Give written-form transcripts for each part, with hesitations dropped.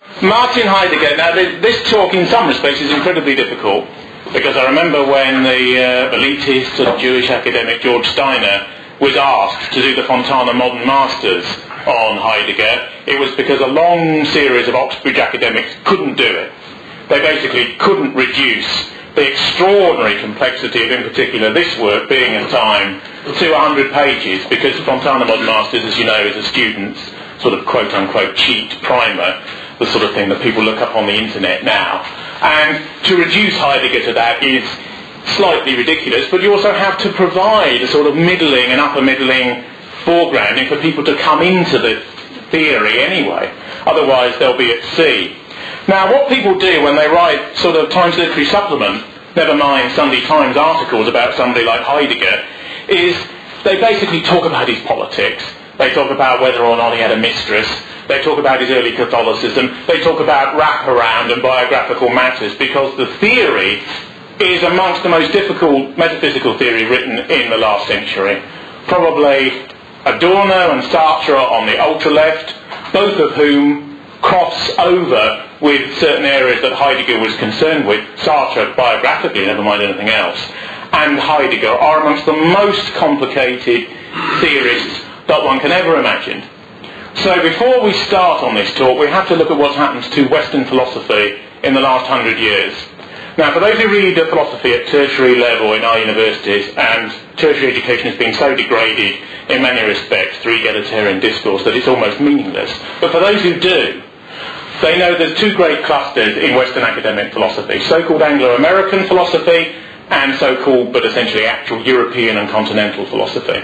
Martin Heidegger. Now, this talk in some respects is incredibly difficult, because I remember when the elitist sort of Jewish academic George Steiner was asked to do the Fontana Modern Masters on Heidegger, it was because a long series of Oxbridge academics couldn't do it. They basically couldn't reduce the extraordinary complexity of, in particular, this work being in time to 100 pages, because Fontana Modern Masters, as you know, is a student's sort of quote-unquote cheat primer, the sort of thing that people look up on the internet now. And to reduce Heidegger to that is slightly ridiculous, but you also have to provide a sort of middling and upper middling foregrounding for people to come into the theory anyway. Otherwise they'll be at sea. Now, what people do when they write sort of Times Literary Supplement, never mind Sunday Times articles about somebody like Heidegger, is they basically talk about his politics. They talk about whether or not he had a mistress. They talk about his early Catholicism. They talk about wraparound and biographical matters, because the theory is amongst the most difficult metaphysical theory written in the last century. Probably Adorno and Sartre on the ultra-left, both of whom cross over with certain areas that Heidegger was concerned with. Sartre biographically, never mind anything else, and Heidegger are amongst the most complicated theorists that one can ever imagine. So before we start on this talk, we have to look at what's happened to Western philosophy in the last 100 years. Now, for those who read philosophy at tertiary level in our universities, and tertiary education has been so degraded in many respects through egalitarian discourse that it's almost meaningless. But for those who do, they know there's two great clusters in Western academic philosophy, so-called Anglo-American philosophy and so-called, but essentially actual, European and continental philosophy.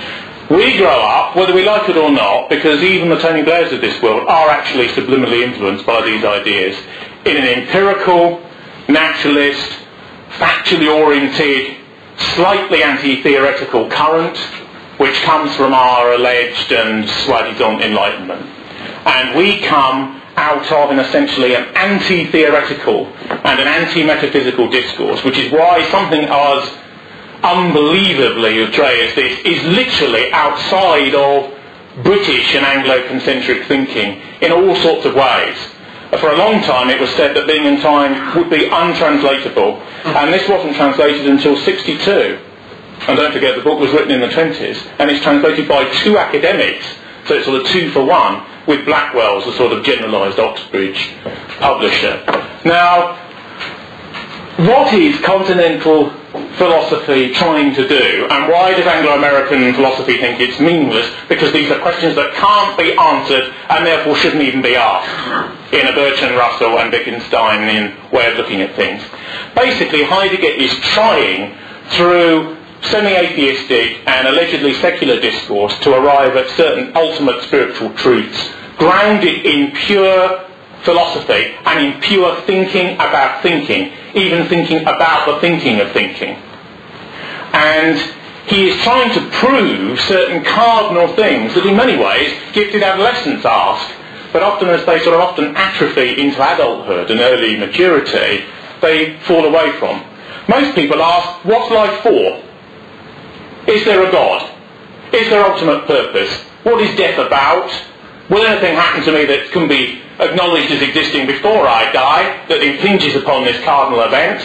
We grow up, whether we like it or not, because even the Tony Blairs of this world are actually subliminally influenced by these ideas, in an empirical, naturalist, factually oriented, slightly anti-theoretical current, which comes from our alleged and soi-disant enlightenment. And we come out of an essentially an anti-theoretical and an anti-metaphysical discourse, which is why something as unbelievably outré as this is literally outside of British and Anglo-concentric thinking in all sorts of ways. For a long time it was said that Being and Time would be untranslatable, and this wasn't translated until 1962. And don't forget, the book was written in the 1920s, and it's translated by two academics, so it's sort of 2 for 1, with Blackwell's a sort of generalised Oxbridge publisher. Now, what is continental philosophy trying to do, and why does Anglo-American philosophy think it's meaningless? Because these are questions that can't be answered and therefore shouldn't even be asked in a Bertrand Russell and Wittgensteinian way of looking at things. Basically, Heidegger is trying, through semi-atheistic and allegedly secular discourse, to arrive at certain ultimate spiritual truths grounded in pure philosophy and in pure thinking about thinking, even thinking about the thinking of thinking. And he is trying to prove certain cardinal things that in many ways gifted adolescents ask, but often as they sort of often atrophy into adulthood and early maturity, they fall away from. Most people ask, what's life for? Is there a God? Is there ultimate purpose? What is death about? Will anything happen to me that can be acknowledged as existing before I die, that impinges upon this cardinal event?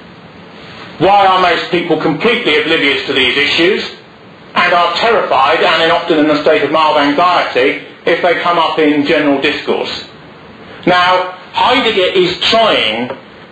Why are most people completely oblivious to these issues and are terrified and often in a state of mild anxiety if they come up in general discourse? Now, Heidegger is trying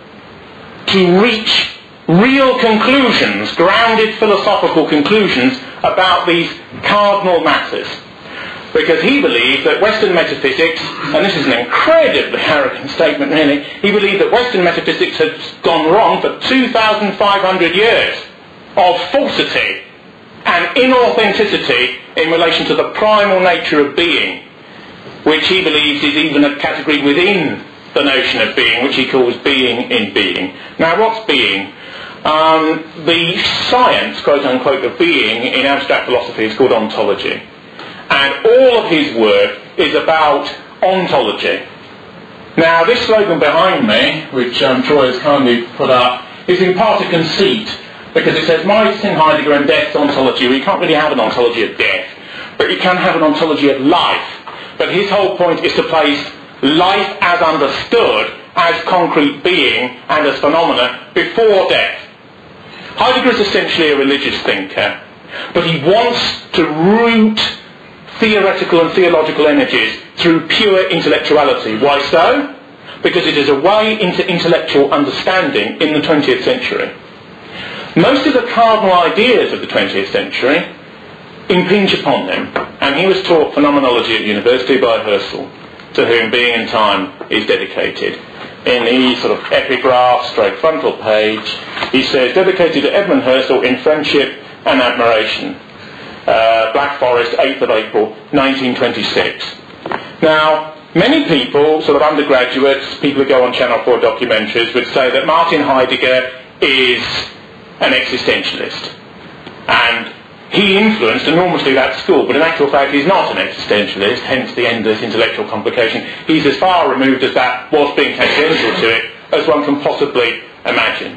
to reach real conclusions, grounded philosophical conclusions about these cardinal matters, because he believes that Western metaphysics, and this is an incredibly arrogant statement really, he believes that Western metaphysics has gone wrong for 2,500 years of falsity and inauthenticity in relation to the primal nature of being, which he believes is even a category within the notion of being, which he calls being in being. Now, what's being? The science, quote-unquote, of being in abstract philosophy is called ontology. And all of his work is about ontology. Now, this slogan behind me, which Troy has kindly put up, is in part a conceit, because it says, Martin Heidegger and death's ontology. Well, you can't really have an ontology of death, but you can have an ontology of life. But his whole point is to place life as understood as concrete being and as phenomena before death. Heidegger is essentially a religious thinker, but he wants to root theoretical and theological energies through pure intellectuality. Why so? Because it is a way into intellectual understanding in the 20th century. Most of the cardinal ideas of the 20th century impinge upon him, and he was taught phenomenology at university by Husserl, to whom Being and Time is dedicated. In the sort of epigraph stroke frontal page, he says, dedicated to Edmund Husserl in friendship and admiration. Black Forest, 8th of April, 1926. Now, many people, sort of undergraduates, people who go on Channel 4 documentaries, would say that Martin Heidegger is an existentialist. And he influenced enormously that school, but in actual fact he's not an existentialist, hence the endless intellectual complication. He's as far removed as that, whilst being tangential to it, as one can possibly imagine.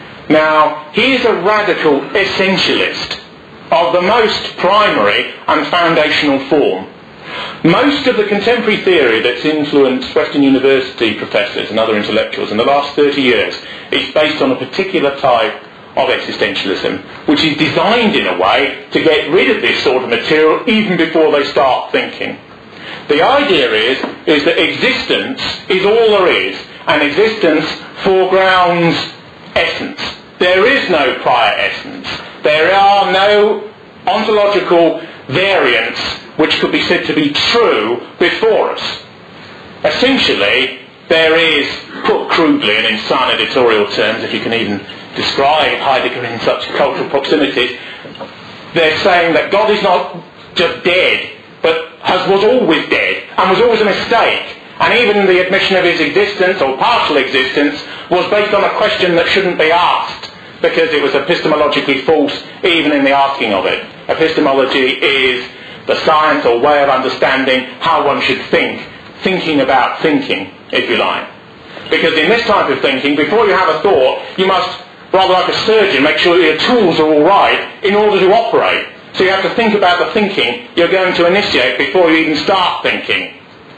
Now, he is a radical essentialist of the most primary and foundational form. Most of the contemporary theory that's influenced Western University professors and other intellectuals in the last 30 years is based on a particular type of existentialism, which is designed in a way to get rid of this sort of material even before they start thinking. The idea is that existence is all there is, and existence foregrounds essence. There is no prior essence. There are no ontological variants which could be said to be true before us. Essentially, there is, put crudely and in some editorial terms, if you can even describe Heidegger in such cultural proximities, they're saying that God is not just dead, but was always dead, and was always a mistake. And even the admission of his existence, or partial existence, was based on a question that shouldn't be asked, because it was epistemologically false even in the asking of it. Epistemology is the science or way of understanding how one should think, thinking about thinking, if you like. Because in this type of thinking, before you have a thought, you must, rather like a surgeon, make sure that your tools are all right in order to operate. So you have to think about the thinking you're going to initiate before you even start thinking.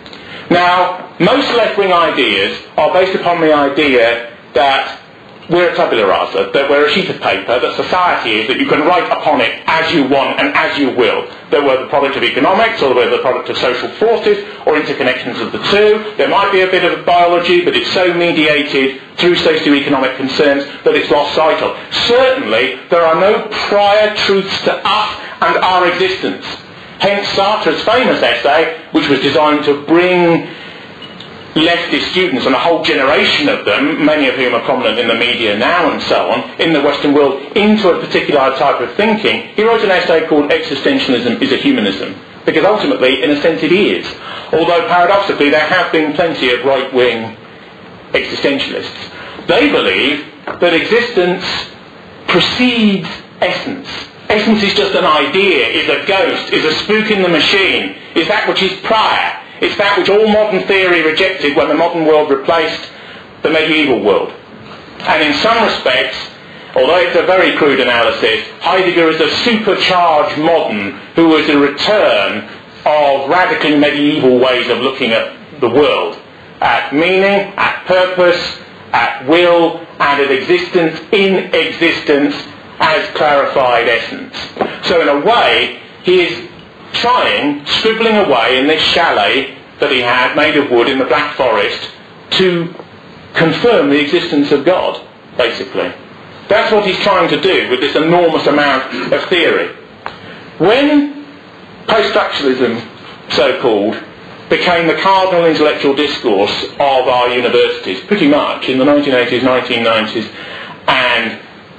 Now, most left-wing ideas are based upon the idea that we're a tabula rasa, that we're a sheet of paper, that society is, that you can write upon it as you want and as you will. That we're the product of economics, or we're the product of social forces, or interconnections of the two. There might be a bit of biology, but it's so mediated through socio-economic concerns that it's lost sight of. Certainly, there are no prior truths to us and our existence. Hence Sartre's famous essay, which was designed to bring leftist students, and a whole generation of them, many of whom are prominent in the media now and so on, in the Western world, into a particular type of thinking. He wrote an essay called Existentialism is a Humanism, because ultimately, in a sense, it is. Although paradoxically, there have been plenty of right-wing existentialists. They believe that existence precedes essence. Essence is just an idea, is a ghost, is a spook in the machine, is that which is prior. It's that which all modern theory rejected when the modern world replaced the medieval world. And in some respects, although it's a very crude analysis, Heidegger is a supercharged modern who is a return of radically medieval ways of looking at the world. At meaning, at purpose, at will, and at existence in existence as clarified essence. So in a way, he is scribbling away in this chalet that he had, made of wood in the Black Forest, to confirm the existence of God, basically. That's what he's trying to do with this enormous amount of theory. When post-structuralism, so-called, became the cardinal intellectual discourse of our universities, pretty much in the 1980s, 1990s, and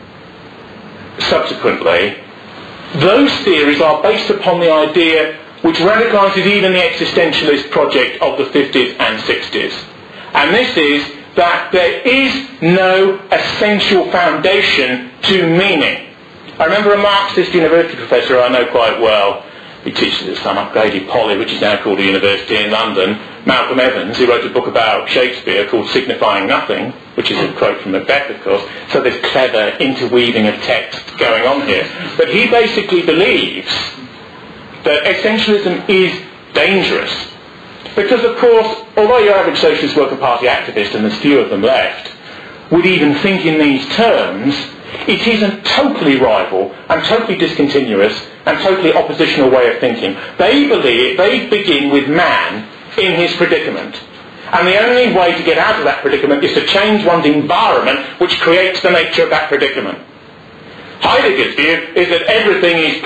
subsequently, those theories are based upon the idea which radicalises even the existentialist project of the 50s and 60s. And this is that there is no essential foundation to meaning. I remember a Marxist university professor I know quite well, who teaches at some upgraded poly, which is now called a university in London, Malcolm Evans, who wrote a book about Shakespeare called Signifying Nothing, which is a quote from Macbeth, of course, so there's clever interweaving of text going on here. But he basically believes that essentialism is dangerous, Because, of course, although your average Socialist Worker Party activist, and there's few of them left, would even think in these terms, it is a totally rival and totally discontinuous and totally oppositional way of thinking. They begin with man in his predicament. And the only way to get out of that predicament is to change one's environment, which creates the nature of that predicament. Heidegger's view is that everything is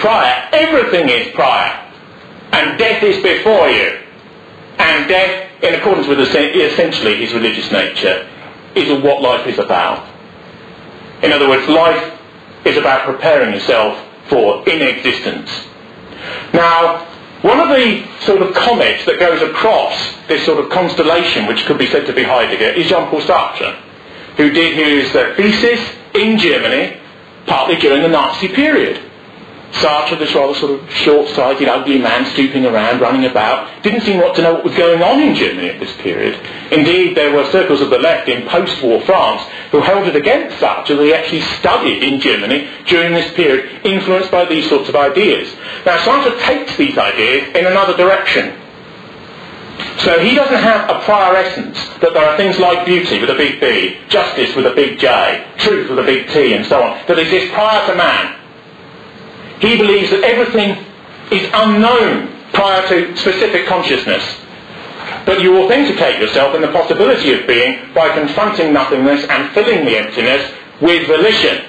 prior, and death is before you. And death, in accordance with essentially his religious nature, is what life is about. In other words, life is about preparing yourself for inexistence. Now, one of the sort of comets that goes across this sort of constellation, which could be said to be Heidegger, is Jean-Paul Sartre, who did his thesis in Germany, partly during the Nazi period. Sartre, this rather sort of short-sighted, ugly man stooping around, running about, didn't seem to know what was going on in Germany at this period. Indeed, there were circles of the left in post-war France who held it against Sartre that he actually studied in Germany during this period, influenced by these sorts of ideas. Now, Sartre takes these ideas in another direction. So he doesn't have a prior essence, that there are things like beauty with a big B, justice with a big J, truth with a big T, and so on, that exist prior to man. He believes that everything is unknown prior to specific consciousness. But you authenticate yourself in the possibility of being by confronting nothingness and filling the emptiness with volition.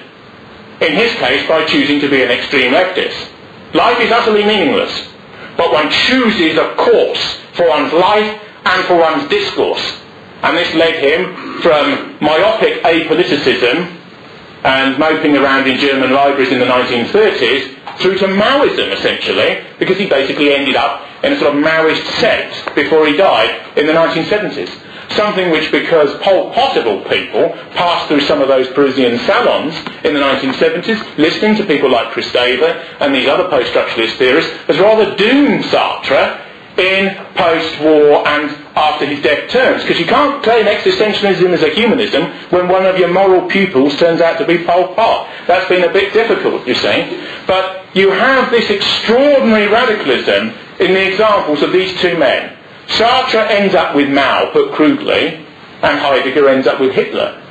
In his case, by choosing to be an extreme leftist. Life is utterly meaningless, but one chooses a course for one's life and for one's discourse. And this led him from myopic apoliticism and moping around in German libraries in the 1930s through to Maoism, essentially, because he basically ended up in a sort of Maoist sect before he died in the 1970s. Something which, because Pol Potable people passed through some of those Parisian salons in the 1970s, listening to people like Kristeva and these other post-structuralist theorists, has rather doomed Sartre in post-war and after his death terms. Because you can't claim existentialism as a humanism when one of your moral pupils turns out to be Pol Pot. That's been a bit difficult, you see. But you have this extraordinary radicalism in the examples of these two men. Sartre ends up with Mao, put crudely, and Heidegger ends up with Hitler.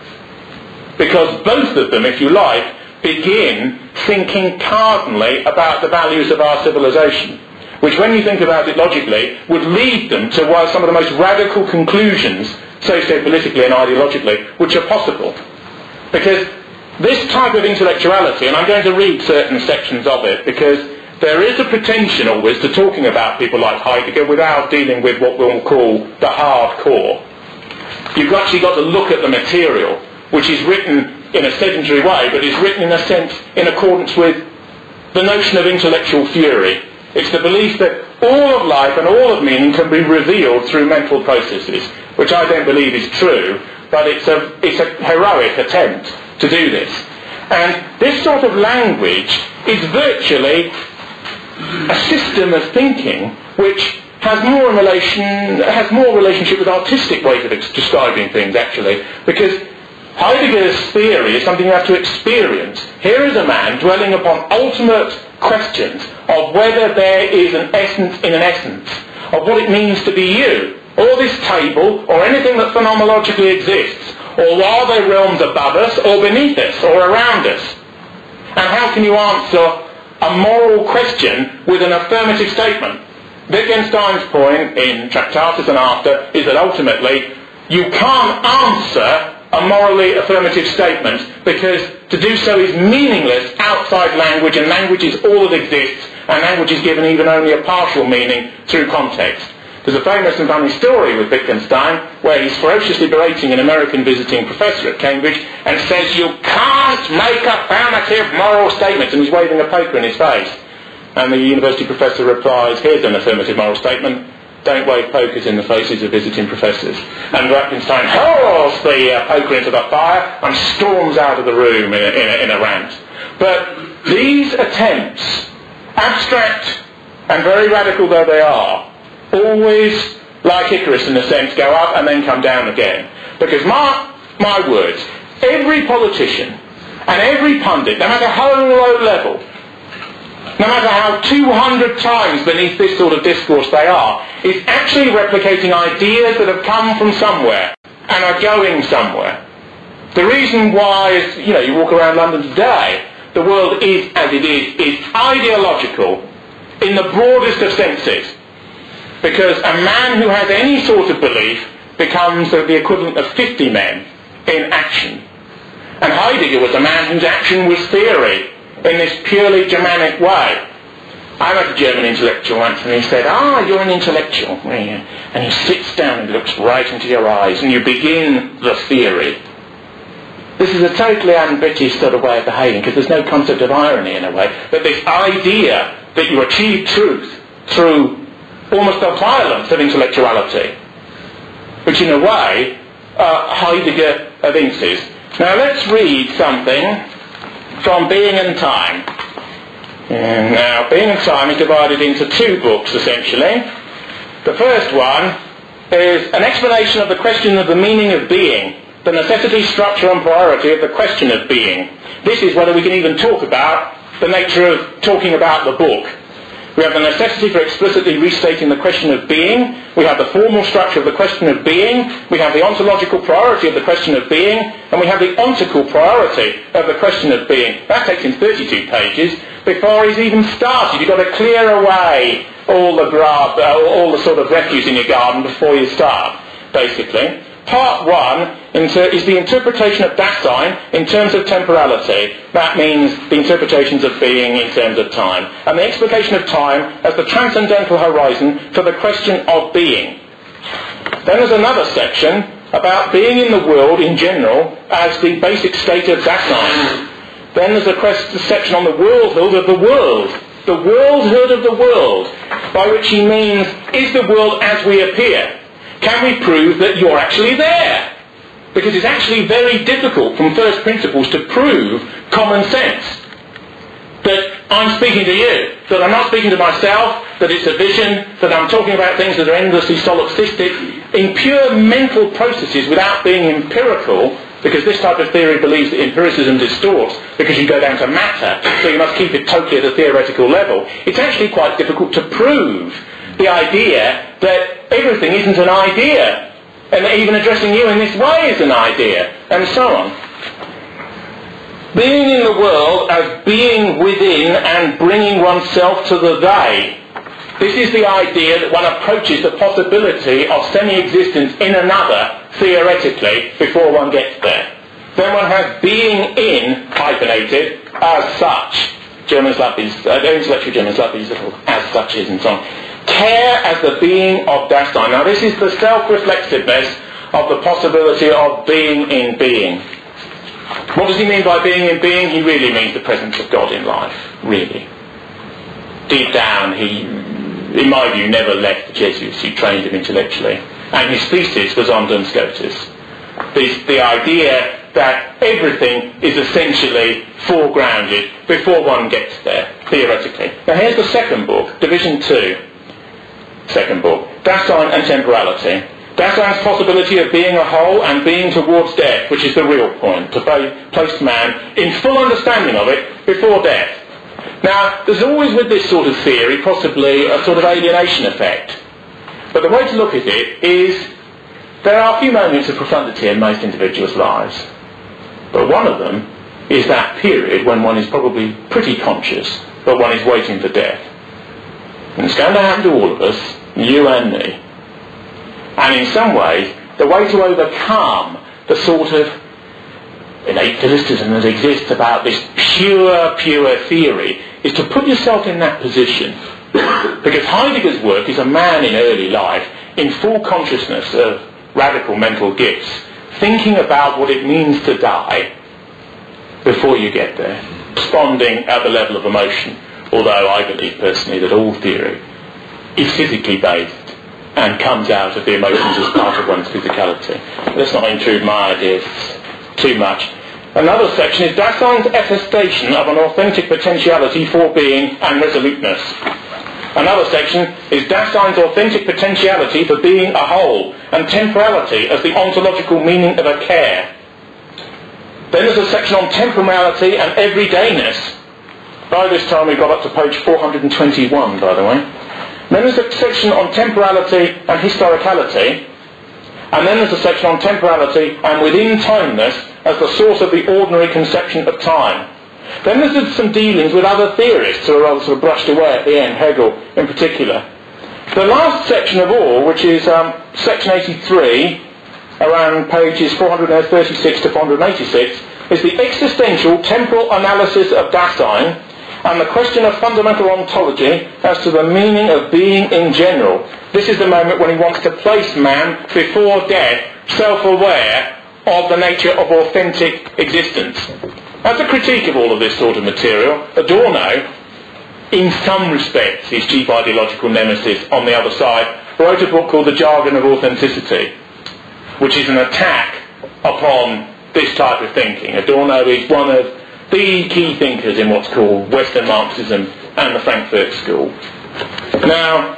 Because both of them, if you like, begin thinking cardinally about the values of our civilization, which, when you think about it logically, would lead them to some of the most radical conclusions, socio-politically and ideologically, which are possible. Because this type of intellectuality, and I'm going to read certain sections of it, because there is a pretension always to talking about people like Heidegger without dealing with what we'll call the hardcore. You've actually got to look at the material, which is written in a sedentary way, but is written in a sense in accordance with the notion of intellectual fury. It's the belief that all of life and all of meaning can be revealed through mental processes, which I don't believe is true, but it's a heroic attempt to do this. And this sort of language is virtually a system of thinking which has more relationship with artistic ways of describing things, actually, because Heidegger's theory is something you have to experience. Here is a man dwelling upon ultimate questions of whether there is an essence in an essence, of what it means to be you, or this table, or anything that phenomenologically exists, or are there realms above us, or beneath us, or around us? And how can you answer a moral question with an affirmative statement? Wittgenstein's point in Tractatus and after is that ultimately you can't answer a morally affirmative statement, because to do so is meaningless outside language, and language is all that exists, and language is given even only a partial meaning through context. There's a famous and funny story with Wittgenstein where he's ferociously berating an American visiting professor at Cambridge and says, "You can't make affirmative moral statements," and he's waving a poker in his face. And the university professor replies, "Here's an affirmative moral statement. Don't wave pokers in the faces of visiting professors." And Wittgenstein hurls the poker into the fire and storms out of the room in a rant. But these attempts, abstract and very radical though they are, always, like Icarus in a sense, go up and then come down again. Because mark my words, every politician and every pundit, no matter how low level, no matter how 200 times beneath this sort of discourse they are, is actually replicating ideas that have come from somewhere and are going somewhere. The reason why is, you walk around London today, the world is as it is ideological in the broadest of senses. Because a man who has any sort of belief becomes the equivalent of 50 men in action. And Heidegger was a man whose action was theory, in this purely Germanic way. I met a German intellectual once and he said, you're an intellectual. And he sits down and looks right into your eyes and you begin the theory. This is a totally un-British sort of way of behaving because there's no concept of irony in a way. But this idea that you achieve truth through almost the violence of intellectuality, which in a way Heidegger evinces. Now let's read something from Being and Time. Now, Being and Time is divided into two books, essentially. The first one is an explanation of the question of the meaning of being, the necessity, structure and priority of the question of being. This is whether we can even talk about the nature of talking about the book. We have the necessity for explicitly restating the question of being. We have the formal structure of the question of being. We have the ontological priority of the question of being. And we have the ontical priority of the question of being. That takes him 32 pages before he's even started. You've got to clear away all the grub, all the sort of refuse in your garden before you start, basically. Part 1 is the interpretation of Dasein in terms of temporality. That means the interpretations of being in terms of time. And the explication of time as the transcendental horizon for the question of being. Then there's another section about being in the world in general as the basic state of Dasein. Then there's a section on the worldhood of the world. The worldhood of the world, by which he means, is the world as we appear? Can we prove that you're actually there? Because it's actually very difficult from first principles to prove common sense. That I'm speaking to you, that I'm not speaking to myself, that it's a vision, that I'm talking about things that are endlessly solipsistic, in pure mental processes without being empirical, because this type of theory believes that empiricism distorts because you go down to matter, so you must keep it totally at a theoretical level. It's actually quite difficult to prove the idea that everything isn't an idea, and that even addressing you in this way is an idea, and so on. Being in the world as being within and bringing oneself to the they. This is the idea that one approaches the possibility of semi-existence in another, theoretically, before one gets there. Then one has being in, hyphenated, as such. Germans love these, intellectual Germans love these little as suches and so on. Care as the being of Dasein. Now this is the self-reflexiveness of the possibility of being in being. What does he mean by being in being? He really means the presence of God in life, really. Deep down, he, in my view, never left the Jesuits who trained him intellectually. And his thesis was on Duns Scotus. The idea that everything is essentially foregrounded before one gets there, theoretically. Now here's the second book, Division 2. Second book, Dasein and Temporality. Dasein's possibility of being a whole and being towards death, which is the real point, to place man in full understanding of it before death. Now, there's always with this sort of theory possibly a sort of alienation effect. But the way to look at it is there are a few moments of profundity in most individuals' lives. But one of them is that period when one is probably pretty conscious, but one is waiting for death. And it's going to happen to all of us, you and me. And in some ways, the way to overcome the sort of innate philisticism that exists about this pure theory is to put yourself in that position. Because Heidegger's work is a man in early life in full consciousness of radical mental gifts, thinking about what it means to die before you get there, responding at the level of emotion, although I believe personally that all theory is physically based and comes out of the emotions as part of one's physicality. Let's not intrude my ideas too much. Another section is Dasein's attestation of an authentic potentiality for being and resoluteness. Another section is Dasein's authentic potentiality for being a whole and temporality as the ontological meaning of a care. Then there's a section on temporality and everydayness. By this time we've got up to page 421, by the way. Then there's a section on temporality and historicality, and then there's a section on temporality and within timeness as the source of the ordinary conception of time. Then there's some dealings with other theorists who are rather sort of brushed away at the end, Hegel in particular. The last section of all, which is section 83, around pages 436 to 486, is the existential temporal analysis of Dasein and the question of fundamental ontology as to the meaning of being in general. This is the moment when he wants to place man before death, self-aware of the nature of authentic existence. As a critique of all of this sort of material, Adorno, in some respects, his chief ideological nemesis on the other side, wrote a book called The Jargon of Authenticity, which is an attack upon this type of thinking. Adorno is one of the key thinkers in what's called Western Marxism and the Frankfurt School. Now,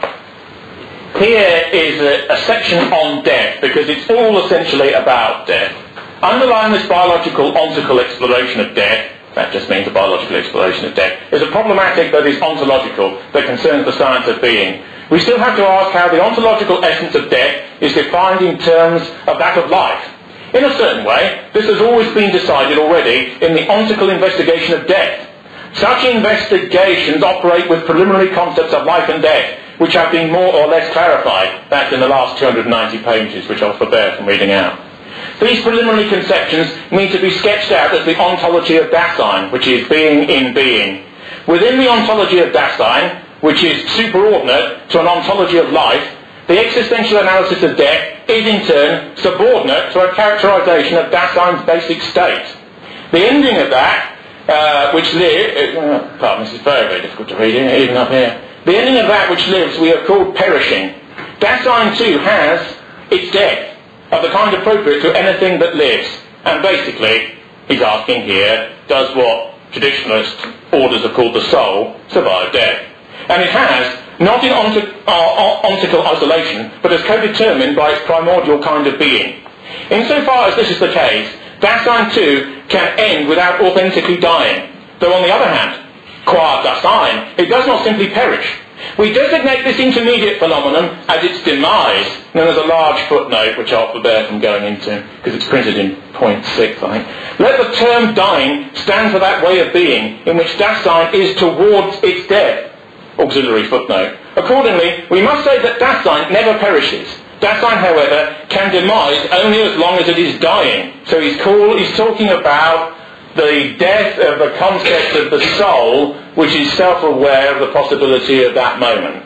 here is a section on death, because it's all essentially about death. Underlying this biological ontological exploration of death, that just means a biological exploration of death, is a problematic that is ontological, that concerns the science of being. We still have to ask how the ontological essence of death is defined in terms of that of life. In a certain way, this has always been decided already in the ontological investigation of death. Such investigations operate with preliminary concepts of life and death, which have been more or less clarified. That's in the last 290 pages, which I'll forbear from reading out. These preliminary conceptions need to be sketched out as the ontology of Dasein, which is being in being. Within the ontology of Dasein, which is superordinate to an ontology of life, the existential analysis of death is in turn subordinate to a characterization of Dasein's basic state. The ending of that, which lives, pardon, this is very, very difficult to read, even up here. The ending of that which lives we have called perishing. Dasein too has its death, of the kind appropriate to anything that lives. And basically, he's asking here, does what traditionalist orders have called the soul survive death? And it has, not in ontological isolation, but as co-determined by its primordial kind of being. Insofar as this is the case, Dasein too can end without authentically dying. Though on the other hand, qua Dasein, it does not simply perish. We designate this intermediate phenomenon as its demise. Then there's a large footnote which I'll forbear from going into because it's printed in point 6, I think. Let the term dying stand for that way of being in which Dasein is towards its death. Auxiliary footnote. Accordingly, we must say that Dasein never perishes. Dasein, however, can demise only as long as it is dying. So he's talking about the death of the concept of the soul, which is self-aware of the possibility of that moment.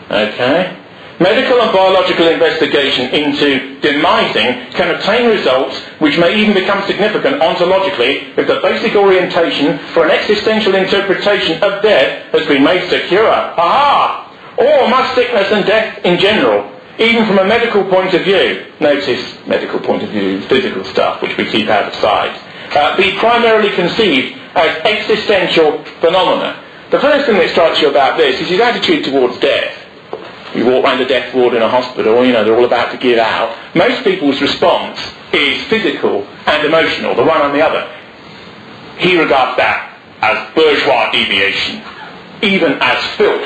Okay? Medical and biological investigation into demising can obtain results which may even become significant ontologically if the basic orientation for an existential interpretation of death has been made secure. Aha! Or must sickness and death in general, even from a medical point of view, notice medical point of view, physical stuff, which we keep out of sight, be primarily conceived as existential phenomena. The first thing that strikes you about this is his attitude towards death. You walk around a death ward in a hospital, they're all about to give out. Most people's response is physical and emotional, the one on the other. He regards that as bourgeois deviation, even as filth.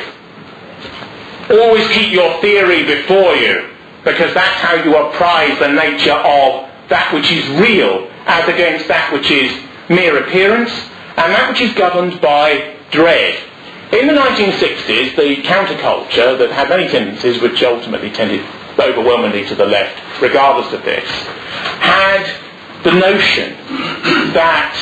Always keep your theory before you, because that's how you apprise the nature of that which is real as against that which is mere appearance, and that which is governed by dread. In the 1960s, the counterculture that had many tendencies, which ultimately tended overwhelmingly to the left, regardless of this, had the notion that...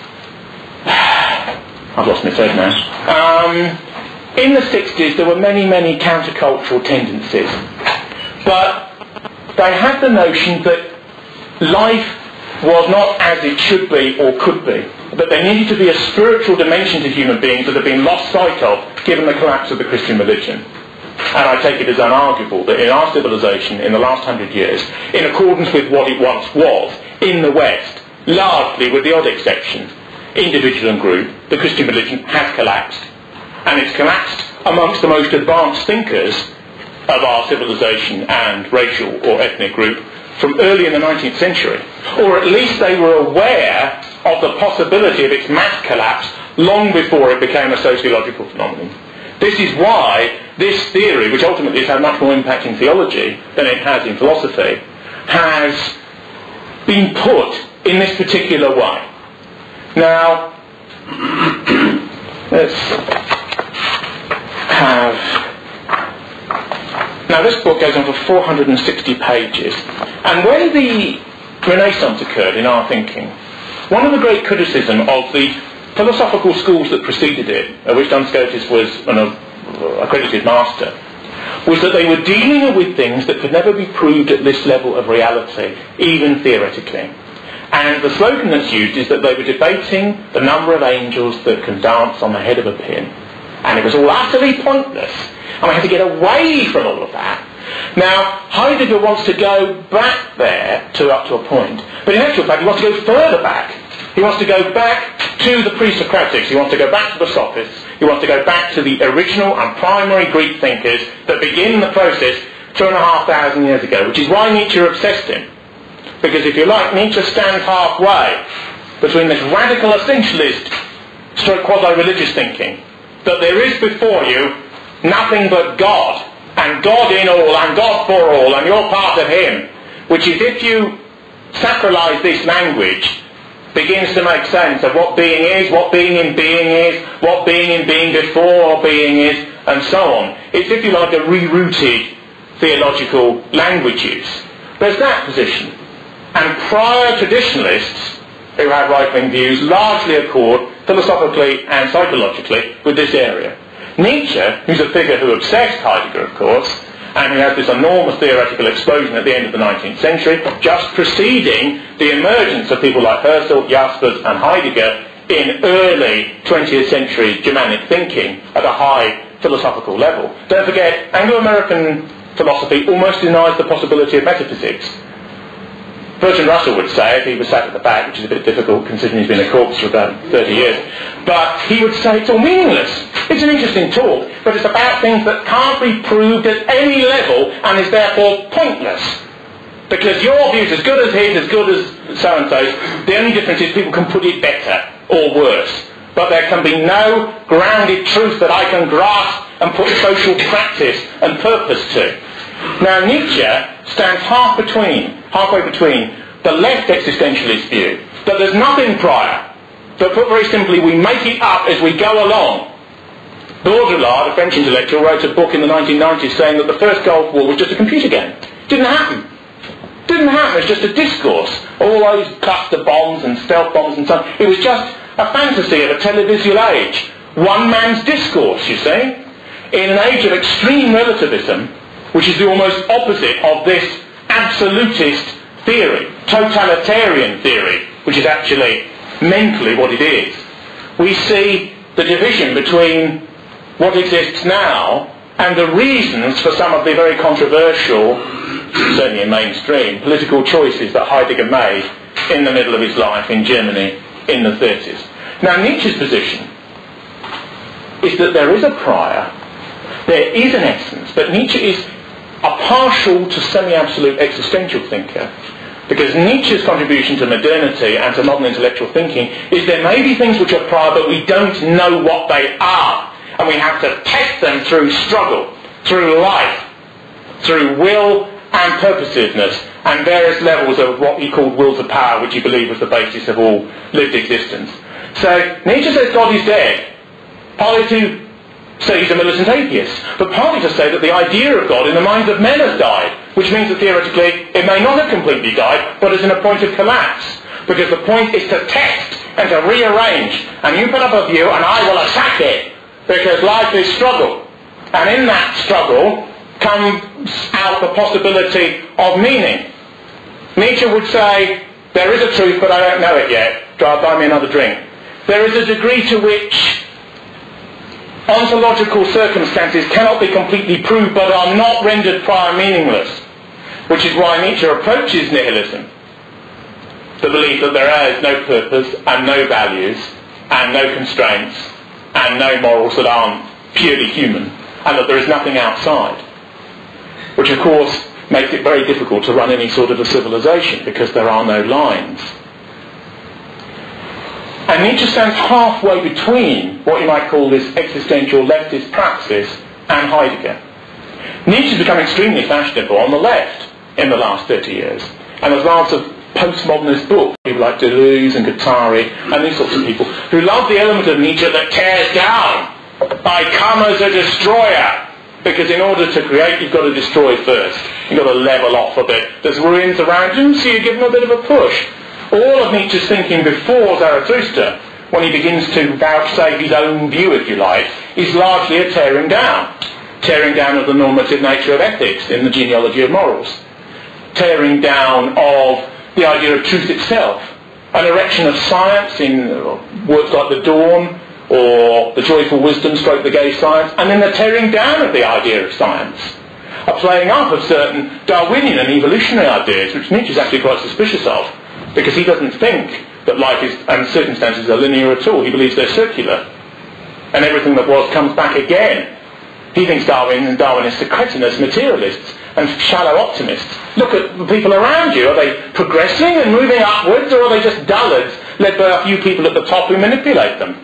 I've lost my thread now. In the 60s, there were many, many countercultural tendencies. But they had the notion that life was not as it should be or could be. That there needed to be a spiritual dimension to human beings that had been lost sight of given the collapse of the Christian religion. And I take it as unarguable that in our civilization in the last 100 years, in accordance with what it once was, in the West, largely with the odd exception, individual and group, the Christian religion has collapsed. And it's collapsed amongst the most advanced thinkers of our civilization and racial or ethnic group from early in the 19th century. Or at least they were aware of the possibility of its mass collapse long before it became a sociological phenomenon. This is why this theory, which ultimately has had much more impact in theology than it has in philosophy, has been put in this particular way. Now, let's have... Now, this book goes on for 460 pages. And when the Renaissance occurred in our thinking, one of the great criticism of the philosophical schools that preceded it, of which Duns Scotus was an accredited master, was that they were dealing with things that could never be proved at this level of reality, even theoretically. And the slogan that's used is that they were debating the number of angels that can dance on the head of a pin. And it was all utterly pointless. And we had to get away from all of that. Now, Heidegger wants to go back there up to a point, but in actual fact he wants to go further back. He wants to go back to the pre-Socratics. He wants to go back to the Sophists. He wants to go back to the original and primary Greek thinkers that begin the process 2,500 years ago, which is why Nietzsche obsessed him. Because if you like, Nietzsche stands halfway between this radical essentialist stroke quasi-religious thinking, that there is before you nothing but God, and God in all, and God for all, and you're part of Him, which is, if you sacralise this language, begins to make sense of what being is, what being in being is, what being in being before being is, and so on. It's, if you like, a rerouted theological language use. There's that position. And prior traditionalists who have right-wing views largely accord philosophically and psychologically with this area. Nietzsche, who's a figure who obsessed Heidegger, of course, and who has this enormous theoretical explosion at the end of the 19th century, just preceding the emergence of people like Husserl, Jaspers and Heidegger in early 20th century Germanic thinking at a high philosophical level. Don't forget, Anglo-American philosophy almost denies the possibility of metaphysics. Bertrand Russell would say, if he was sat at the back, which is a bit difficult considering he's been a corpse for about 30 years, but he would say it's all meaningless. It's an interesting talk, but it's about things that can't be proved at any level and is therefore pointless. Because your view is as good as his, as good as so-and-so's. The only difference is people can put it better or worse. But there can be no grounded truth that I can grasp and put social practice and purpose to. Now Nietzsche stands halfway between the left existentialist view, that there's nothing prior, that put very simply, we make it up as we go along. Baudrillard, a French intellectual, wrote a book in the 1990s saying that the first Gulf War was just a computer game. Didn't happen. Didn't happen. It was just a discourse. All those cluster bombs and stealth bombs and so on. It was just a fantasy of a televisual age. One man's discourse, you see. In an age of extreme relativism, which is the almost opposite of this absolutist theory, totalitarian theory, which is actually mentally what it is. We see the division between what exists now and the reasons for some of the very controversial, certainly in mainstream, political choices that Heidegger made in the middle of his life in Germany in the 30s. Now Nietzsche's position is that there is a prior, there is an essence, but Nietzsche is a partial to semi-absolute existential thinker, because Nietzsche's contribution to modernity and to modern intellectual thinking is there may be things which are prior but we don't know what they are, and we have to test them through struggle, through life, through will and purposiveness, and various levels of what he called will to power, which he believed was the basis of all lived existence. So Nietzsche says God is dead, partly to say he's a militant atheist, but partly to say that the idea of God in the minds of men has died, which means that theoretically it may not have completely died, but is in a point of collapse. Because the point is to test and to rearrange, and you put up a view and I will attack it, because life is struggle. And in that struggle comes out the possibility of meaning. Nietzsche would say, there is a truth but I don't know it yet, buy me another drink. There is a degree to which ontological circumstances cannot be completely proved but are not rendered prior meaningless, which is why Nietzsche approaches nihilism, the belief that there is no purpose and no values and no constraints and no morals that aren't purely human, and that there is nothing outside, which of course makes it very difficult to run any sort of a civilization because there are no lines. And Nietzsche stands halfway between what you might call this existential leftist praxis and Heidegger. Nietzsche's become extremely fashionable on the left in the last 30 years. And there's lots of postmodernist books, people like Deleuze and Guattari and these sorts of people, who love the element of Nietzsche that tears down. I come as a destroyer. Because in order to create, you've got to destroy first. You've got to level off a bit. There's ruins around you, so you give them a bit of a push. All of Nietzsche's thinking before Zarathustra, when he begins to vouchsafe his own view, if you like, is largely a tearing down. Tearing down of the normative nature of ethics in the genealogy of morals. Tearing down of the idea of truth itself. An erection of science in works like The Dawn, or The Joyful Wisdom, stroke The Gay Science, and then the tearing down of the idea of science. A playing up of certain Darwinian and evolutionary ideas, which Nietzsche is actually quite suspicious of, because he doesn't think that life is, and circumstances are linear at all. He believes they're circular. And everything that was comes back again. He thinks Darwin and Darwinists are cretinous materialists and shallow optimists. Look at the people around you. Are they progressing and moving upwards, or are they just dullards led by a few people at the top who manipulate them?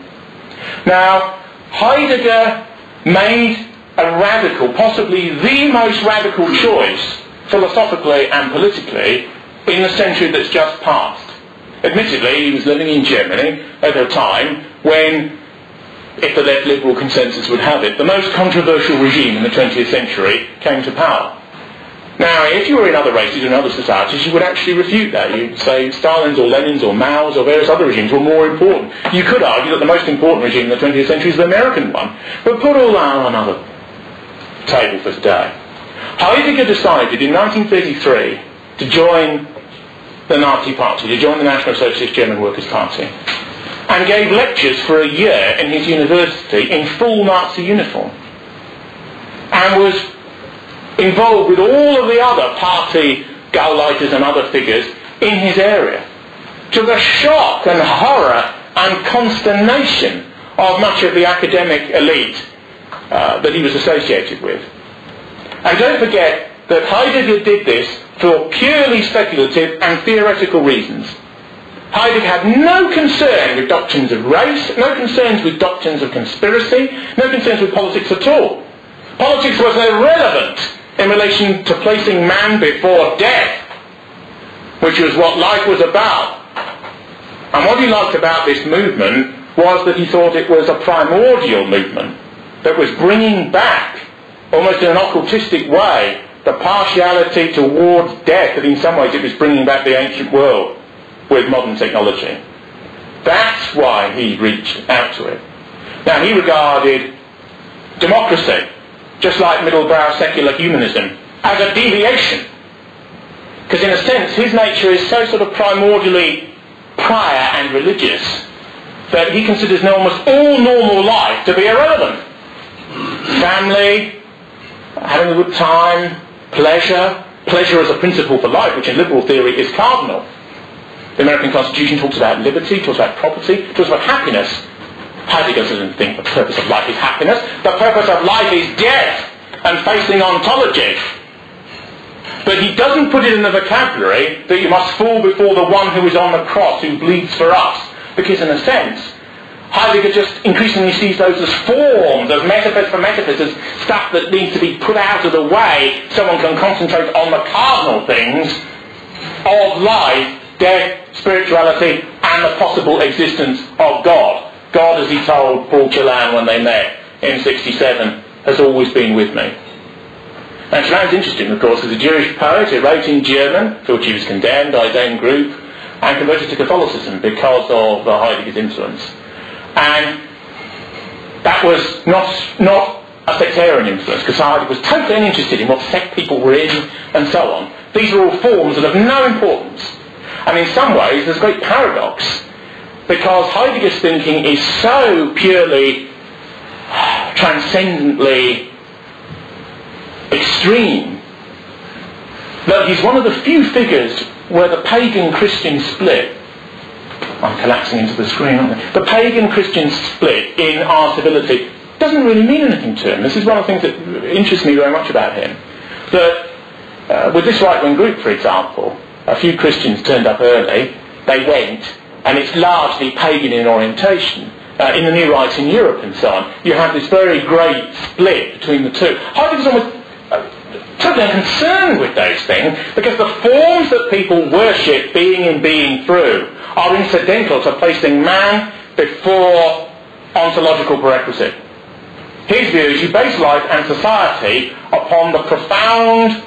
Now, Heidegger made a radical, possibly the most radical choice, philosophically and politically, in the century that's just passed. Admittedly, he was living in Germany at a time when, if the left liberal consensus would have it, the most controversial regime in the 20th century came to power. Now, if you were in other races and other societies, you would actually refute that. You'd say Stalin's or Lenin's or Mao's or various other regimes were more important. You could argue that the most important regime in the 20th century is the American one. But put all that on another table for today. Heidegger decided in 1933 to join the Nazi Party, to join the National Socialist German Workers' Party, and gave lectures for a year in his university in full Nazi uniform, and was involved with all of the other party Gauleiters and other figures in his area, to the shock and horror and consternation of much of the academic elite that he was associated with. And don't forget that Heidegger did this for purely speculative and theoretical reasons. Heidegger had no concern with doctrines of race, no concerns with doctrines of conspiracy, no concerns with politics at all. Politics was irrelevant in relation to placing man before death, which was what life was about. And what he liked about this movement was that he thought it was a primordial movement that was bringing back, almost in an occultistic way, the partiality towards death, that in some ways it was bringing back the ancient world with modern technology. That's why he reached out to it. Now, he regarded democracy, just like middle-brow secular humanism, as a deviation. Because in a sense, his nature is so sort of primordially prior and religious that he considers almost all normal life to be irrelevant. Family, having a good time, pleasure as a principle for life, which in liberal theory is cardinal. The American Constitution talks about liberty, talks about property, talks about happiness. Heidegger doesn't think the purpose of life is happiness. The purpose of life is death and facing ontology. But he doesn't put it in the vocabulary that you must fall before the one who is on the cross, who bleeds for us. Because in a sense, Heidegger just increasingly sees those as forms, as metaphors for metaphors, as stuff that needs to be put out of the way so one can concentrate on the cardinal things of life, death, spirituality, and the possible existence of God. God, as he told Paul Celan when they met in 1967, has always been with me. And Celan's interesting, of course, as a Jewish poet who wrote in German, for which he was condemned by his own group, and converted to Catholicism because of Heidegger's influence. And that was not a sectarian influence, because Heidegger was totally uninterested in what sect people were in, and so on. These are all forms that have no importance. And in some ways, there's a great paradox, because Heidegger's thinking is so purely transcendently extreme that he's one of the few figures where the pagan-Christian split, I'm collapsing into the screen, aren't I? The pagan-Christian split in our civility doesn't really mean anything to him. This is one of the things that interests me very much about him. That with this right-wing group, for example, a few Christians turned up early, they went, and it's largely pagan in orientation. In the New Right in Europe and so on, you have this very great split between the two. Heidegger's almost totally unconcerned with those things, because the forms that people worship being in, being through, are incidental to placing man before ontological prerequisite. His view is you base life and society upon the profound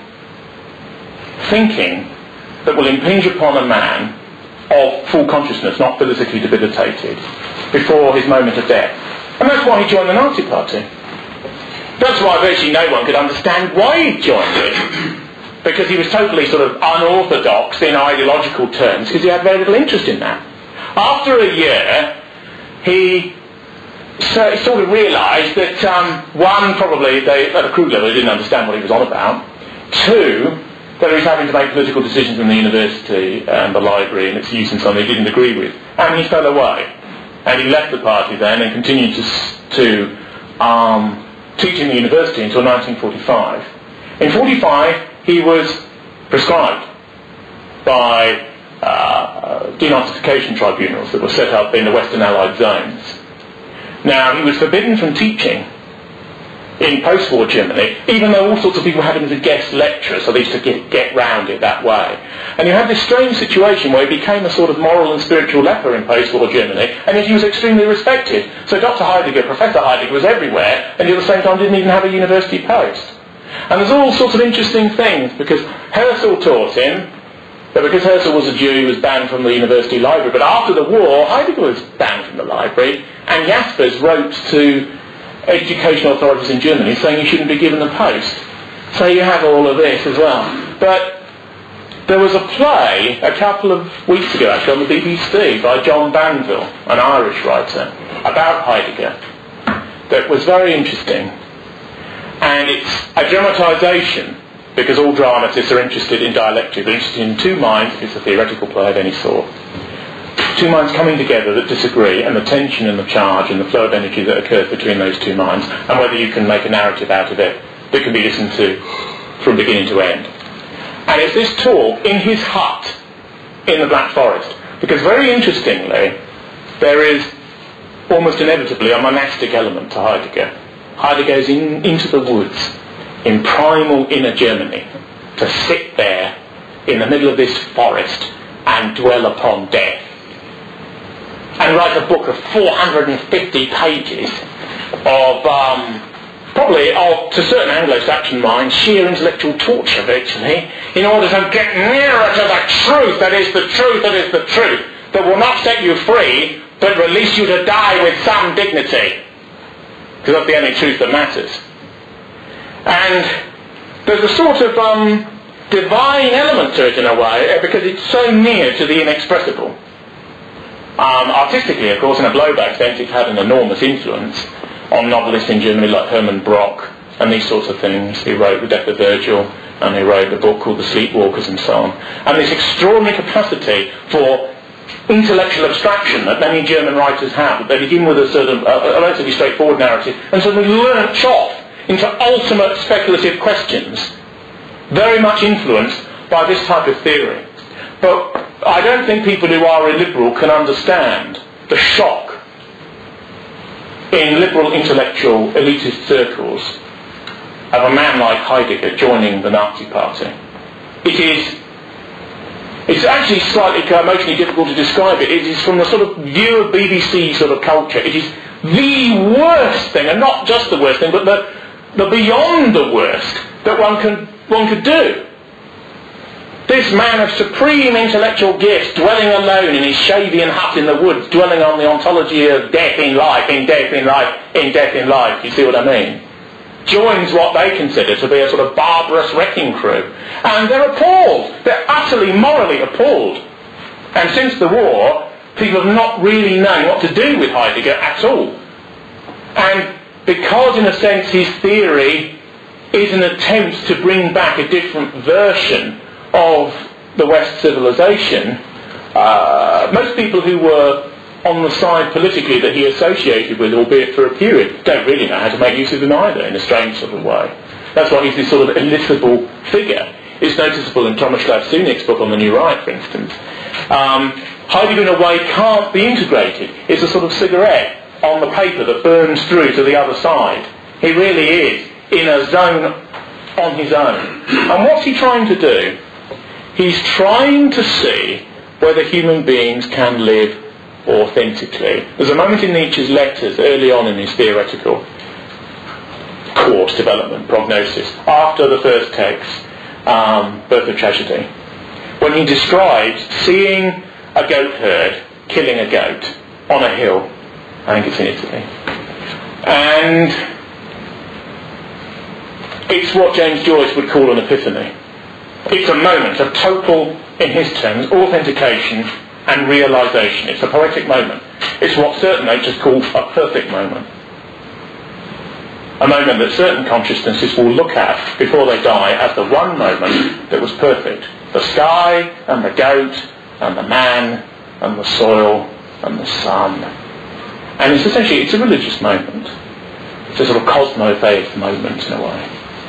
thinking that will impinge upon a man of full consciousness, not physically debilitated, before his moment of death. And that's why he joined the Nazi Party. That's why virtually no one could understand why he joined it, because he was totally sort of unorthodox in ideological terms, because he had very little interest in that. After a year, he sort of realised that, one, probably they, at a crude level, they didn't understand what he was on about. Two, that he was having to make political decisions in the university and the library and its use and something he didn't agree with. And he fell away. And he left the party then and continued to teach in the university until 1945. In 1945, he was prescribed by denazification tribunals that were set up in the Western Allied zones. Now, he was forbidden from teaching in post-war Germany, even though all sorts of people had him as a guest lecturer, so they used to get round it that way. And you had this strange situation where he became a sort of moral and spiritual leper in post-war Germany, and yet he was extremely respected. So Dr. Heidegger, Professor Heidegger, was everywhere, and at the same time didn't even have a university post. And there's all sorts of interesting things, because Herzl taught him, but because Herzl was a Jew, he was banned from the university library. But after the war, Heidegger was banned from the library, and Jaspers wrote to educational authorities in Germany saying you shouldn't be given the post. So you have all of this as well. But there was a play a couple of weeks ago actually on the BBC by John Banville, an Irish writer, about Heidegger that was very interesting. And it's a dramatisation, because all dramatists are interested in dialectic. They're interested in two minds, if it's a theoretical play of any sort. Two minds coming together that disagree, and the tension and the charge and the flow of energy that occurs between those two minds, and whether you can make a narrative out of it that can be listened to from beginning to end. And it's this talk in his hut in the Black Forest, because very interestingly, there is almost inevitably a monastic element to Heidegger. Heidegger goes into the woods in primal inner Germany to sit there in the middle of this forest and dwell upon death, and write a book of 450 pages of probably to certain Anglo-Saxon minds sheer intellectual torture virtually, in order to get nearer to the truth that is the truth that is the truth, that will not set you free but release you to die with some dignity, because that's the only truth that matters. And there's a sort of divine element to it in a way, because it's so near to the inexpressible. Artistically, of course, in a blowback sense, it's had an enormous influence on novelists in Germany like Hermann Brock and these sorts of things. He wrote The Death of Virgil, and he wrote a book called The Sleepwalkers and so on. And this extraordinary capacity for intellectual abstraction that many German writers have. They begin with a sort of a relatively straightforward narrative and suddenly launch off into ultimate speculative questions, very much influenced by this type of theory. But I don't think people who are illiberal can understand the shock in liberal intellectual elitist circles of a man like Heidegger joining the Nazi Party. It's actually slightly emotionally difficult to describe it. It is, from the sort of view of BBC sort of culture, it is the worst thing, and not just the worst thing, but the beyond the worst that one could do. This man of supreme intellectual gifts, dwelling alone in his Shavian hut in the woods, dwelling on the ontology of death in life, in death in life, in death in life, you see what I mean? Joins what they consider to be a sort of barbarous wrecking crew. And they're appalled. They're utterly morally appalled. And since the war, people have not really known what to do with Heidegger at all. And because, in a sense, his theory is an attempt to bring back a different version of the West civilization, most people who were on the side politically that he associated with, albeit for a period, don't really know how to make use of him either, in a strange sort of way. That's why he's this sort of elicible figure. It's noticeable in Tomislav Sunik's book on the New Right, for instance. Heidegger in a way can't be integrated. It's a sort of cigarette on the paper that burns through to the other side. He really is in a zone on his own. And what's he trying to do? He's trying to see whether human beings can live authentically. There's a moment in Nietzsche's letters early on in his theoretical course, development, prognosis, after the first text, Birth of Tragedy, when he describes seeing a goat herd killing a goat on a hill. I think it's in Italy. And it's what James Joyce would call an epiphany. It's a moment of total, in his terms, authentication and realisation. It's a poetic moment. It's what certain natures call a perfect moment. A moment that certain consciousnesses will look at before they die as the one moment that was perfect. The sky and the goat and the man and the soil and the sun. And it's essentially, it's a religious moment. It's a sort of cosmo-faith moment in a way.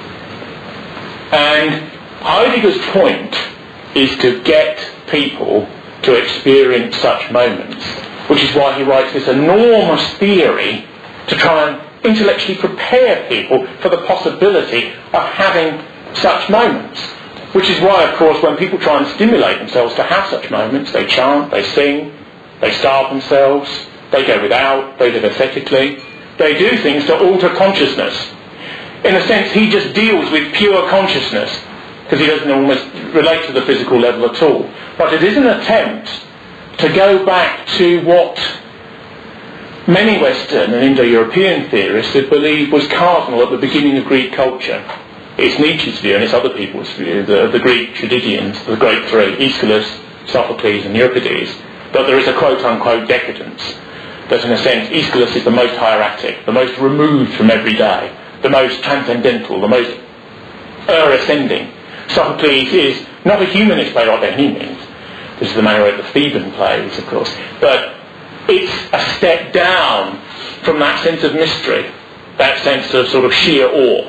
And Heidegger's point is to get people to experience such moments, which is why he writes this enormous theory to try and intellectually prepare people for the possibility of having such moments. Which is why, of course, when people try and stimulate themselves to have such moments, they chant, they sing, they starve themselves, they go without, they live ascetically, they do things to alter consciousness. In a sense, he just deals with pure consciousness, because he doesn't almost relate to the physical level at all. But it is an attempt to go back to what many Western and Indo-European theorists had believed was cardinal at the beginning of Greek culture. It's Nietzsche's view and it's other people's view, the Greek tragedians, the great three, Aeschylus, Sophocles and Euripides, that there is a quote-unquote decadence. That in a sense, Aeschylus is the most hieratic, the most removed from everyday, the most transcendental, the most ascending. Sophocles is not a humanist play like any means. This is the manner of the Theban plays, of course. But it's a step down from that sense of mystery, that sense of sort of sheer awe.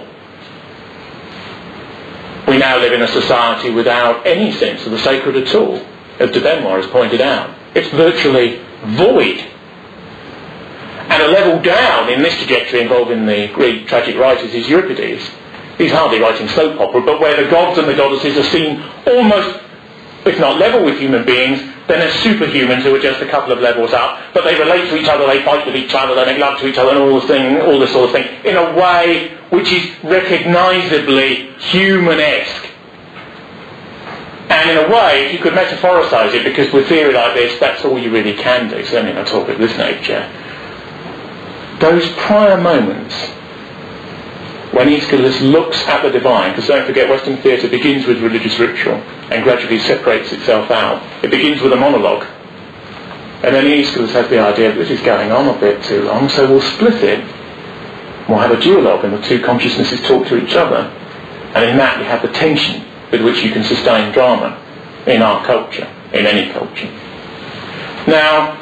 We now live in a society without any sense of the sacred at all, as de Benoit has pointed out. It's virtually void. And a level down in this trajectory involving the Greek tragic writers is Euripides. He's hardly writing soap opera, but where the gods and the goddesses are seen almost, if not level with human beings, then as superhumans who are just a couple of levels up, but they relate to each other, they fight with each other, they make love to each other and all this sort of thing, in a way which is recognisably human-esque. And in a way, if you could metaphoricise it, because with theory like this, that's all you really can do, certainly in a talk of this nature, those prior moments when Aeschylus looks at the divine, because don't forget Western theatre begins with religious ritual and gradually separates itself out. It begins with a monologue. And then Aeschylus has the idea that this is going on a bit too long, so we'll split it. We'll have a duologue and the two consciousnesses talk to each other. And in that you have the tension with which you can sustain drama in our culture, in any culture. Now,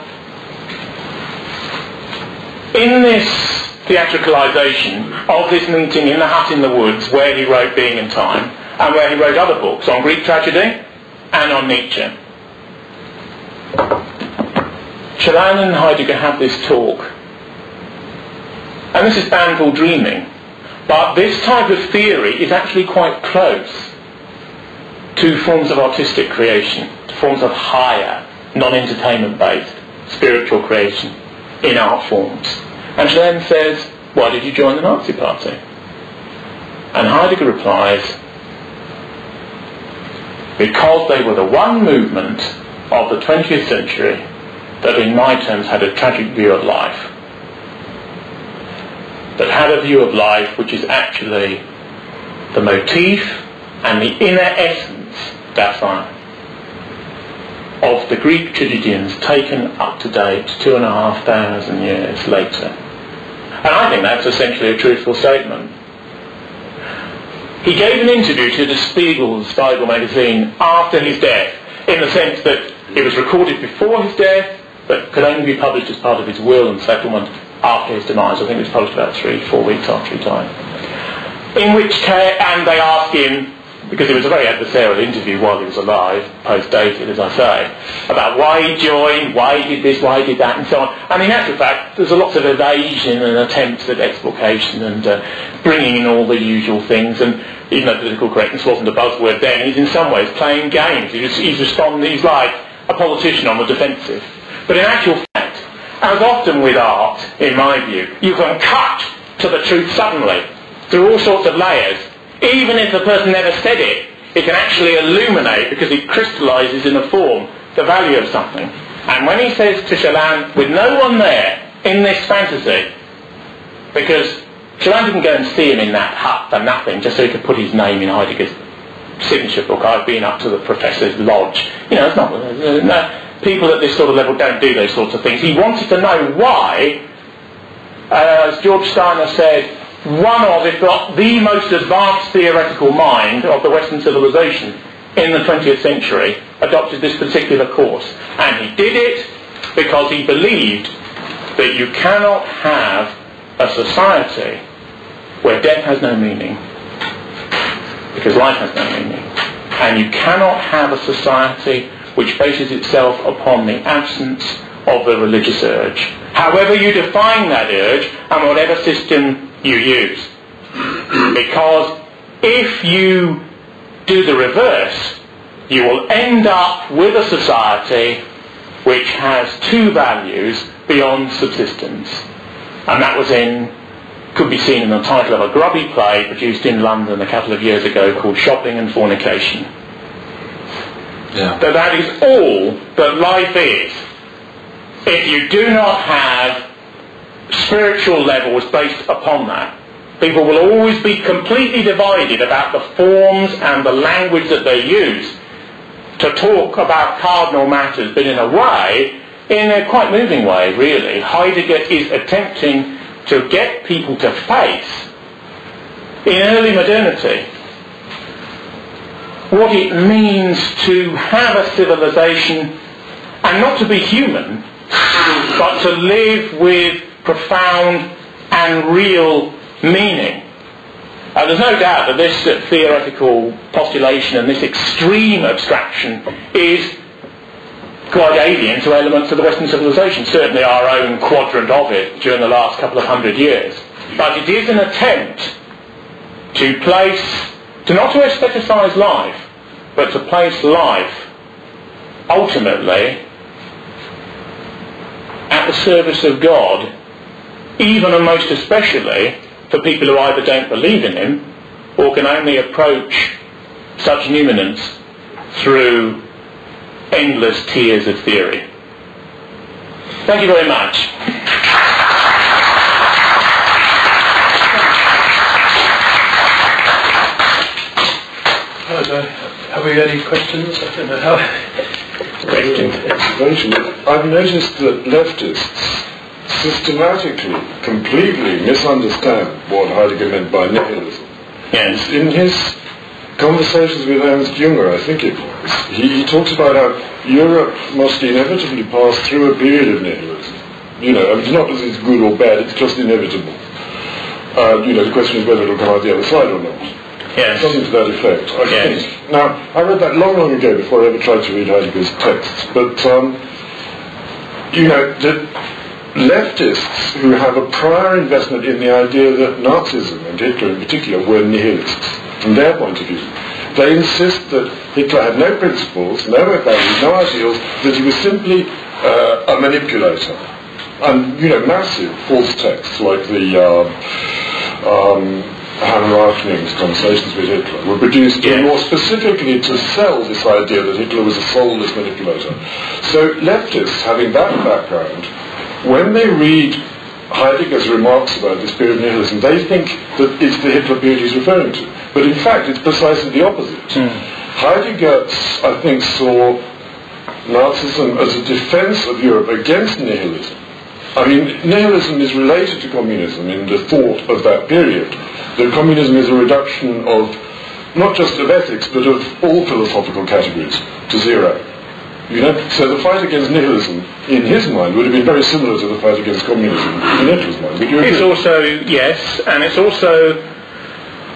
in this theatricalisation of this meeting in the hut in the woods where he wrote Being and Time and where he wrote other books on Greek tragedy and on Nietzsche, Celan and Heidegger have this talk. And this is banal dreaming, but this type of theory is actually quite close to forms of artistic creation, to forms of higher, non-entertainment based spiritual creation in art forms. And Celan says, why did you join the Nazi Party? And Heidegger replies, because they were the one movement of the 20th century that in my terms had a tragic view of life. That had a view of life which is actually the motif and the inner essence, Dasein, of the Greek tragedians taken up to date 2,500 years later. And I think that's essentially a truthful statement. He gave an interview to the Spiegel magazine after his death, in the sense that it was recorded before his death, but could only be published as part of his will and settlement after his demise. I think it was published about 3-4 weeks after he died. In which case, and they asked him, because it was a very adversarial interview while he was alive, post-dated, as I say, about why he joined, why he did this, why he did that, and so on. And in actual fact, there's a lot of evasion and attempts at explication and bringing in all the usual things. And even though political correctness wasn't a buzzword then, he's in some ways playing games. He's responding. He's like a politician on the defensive. But in actual fact, as often with art, in my view, you can cut to the truth suddenly through all sorts of layers. Even if the person never said it, it can actually illuminate, because it crystallises in a form the value of something. And when he says to Chalin, with no one there in this fantasy, because Chalin didn't go and see him in that hut for nothing, just so he could put his name in Heidegger's signature book. I've been up to the professor's lodge. You know, it's not... No, people at this sort of level don't do those sorts of things. He wanted to know why, as George Steiner said, one of, if not the most advanced theoretical mind of the Western civilization in the 20th century, adopted this particular course. And he did it because he believed that you cannot have a society where death has no meaning, because life has no meaning. And you cannot have a society which bases itself upon the absence of the religious urge, however you define that urge and whatever system you use. Because if you do the reverse, you will end up with a society which has two values beyond subsistence. And that could be seen in the title of a grubby play produced in London a couple of years ago called Shopping and Fornication. Yeah. That is all that life is. If you do not have spiritual levels based upon that, people will always be completely divided about the forms and the language that they use to talk about cardinal matters, but in a quite moving way, really, Heidegger is attempting to get people to face, in early modernity, what it means to have a civilization and not to be human, but to live with profound and real meaning. There's no doubt that this theoretical postulation and this extreme abstraction is quite alien to elements of the Western civilization, certainly our own quadrant of it during the last couple of 100 years. But it is an attempt to not to aestheticize life, but to place life ultimately at the service of God, even and most especially for people who either don't believe in him or can only approach such numinence through endless tiers of theory. Thank you very much. Have we any questions? I don't know how. Questions. I've noticed that leftists systematically, completely misunderstand what Heidegger meant by nihilism. Yes. In his conversations with Ernst Jünger, I think it was, he talks about how Europe must inevitably pass through a period of nihilism. You know, I mean, it's not that it's good or bad, it's just inevitable. The question is whether it'll come out the other side or not. Yes. Something to that effect, I think. Now, I read that long, long ago before I ever tried to read Heidegger's texts, but, the leftists who have a prior investment in the idea that Nazism, and Hitler in particular, were nihilists, from their point of view, they insist that Hitler had no principles, no values, no ideals, that he was simply a manipulator. And, massive false texts like the Hannah Archning's Conversations with Hitler were produced more specifically to sell this idea that Hitler was a soulless manipulator. So leftists, having that background, when they read Heidegger's remarks about this period of nihilism, they think that it's the Hitler period he's referring to. But in fact, it's precisely the opposite. Heidegger, I think, saw Nazism as a defense of Europe against nihilism. I mean, nihilism is related to communism in the thought of that period. That communism is a reduction of, not just of ethics, but of all philosophical categories to zero. So the fight against nihilism, in his mind, would have been very similar to the fight against communism in Hitler's mind. Would you agree? It's also, yes, and it's also